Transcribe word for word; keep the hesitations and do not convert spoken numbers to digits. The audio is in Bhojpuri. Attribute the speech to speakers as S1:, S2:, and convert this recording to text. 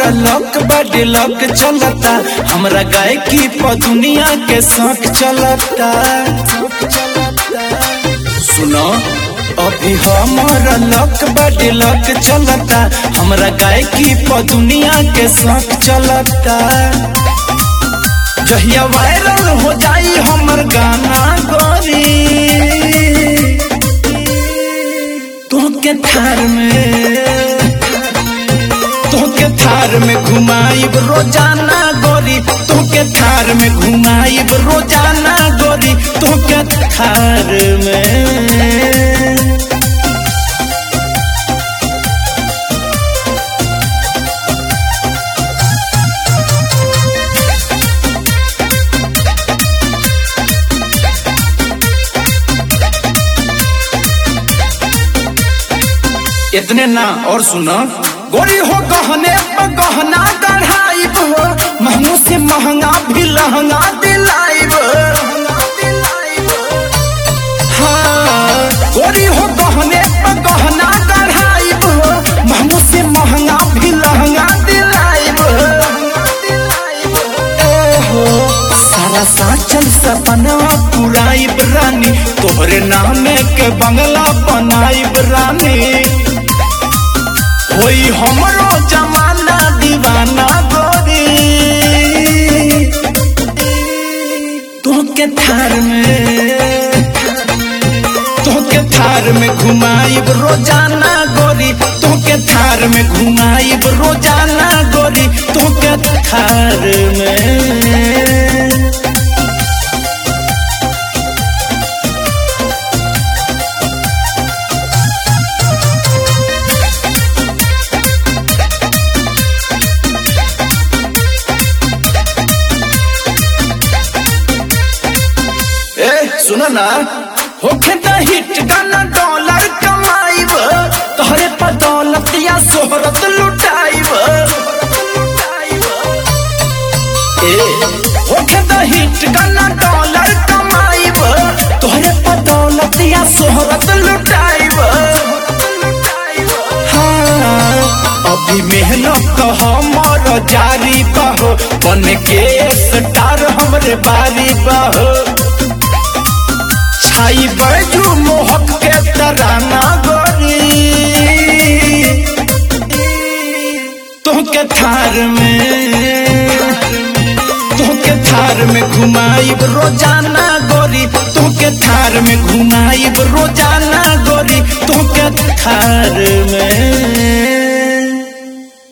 S1: हमारा लक बड़े लक चलता, हमरा गायकी पर दुनिया के शौक चलता। सुनो अभी हमारा लक बड़े लक चलता, हमरा गायकी पर दुनिया के शौक चलता। जहिया वायरल हो जाई हमर गाना गोरी, तोहके थार में तोहके थार में घुमाइब रोजाना गोरी, तोहके थार में घुमाइब रोजाना गोरी, तोहके थार में। इतने ना और सुनो गोरी हो गहने पर गहना गढ़ाइब हो, महंगो से महंगा भी लहंगा दिलाइब। हाँ गोरी हो गहने पर गहना गढ़ाइब हो, महंगो से महंगा भी लहंगा दिलाइब। ओहो सारा साचल सपना पुराइब रानी, तोहरे नाम के बंगला बनाइब रानी। होई हमरो जमाना दीवाना गोरी, तोहके थार में तोहके थार में घुमाइब रोजाना गोरी, तोहके थार में घुमाइब रोजाना गोरी, तोहके थार में। सुनो ना होखे त हिट गाना डॉलर कमाइब, तोहरे पर दौलत या शोहरत लुटाइब। ए होखे त हिट गाना डॉलर कमाइब, तोहरे पर दौलत या शोहरत लुटाइब। हाँ अभी मेहनत हमर जारी बाहो, बन के स्टार हमरे बारी बाहो। छाई बैजू मोहक के तराना गोरी, तोहके थार में तोहके थार में घुमाइब रोजाना गोरी, तोहके थार में घुमाइब रोजाना गोरी, तोहके थार में।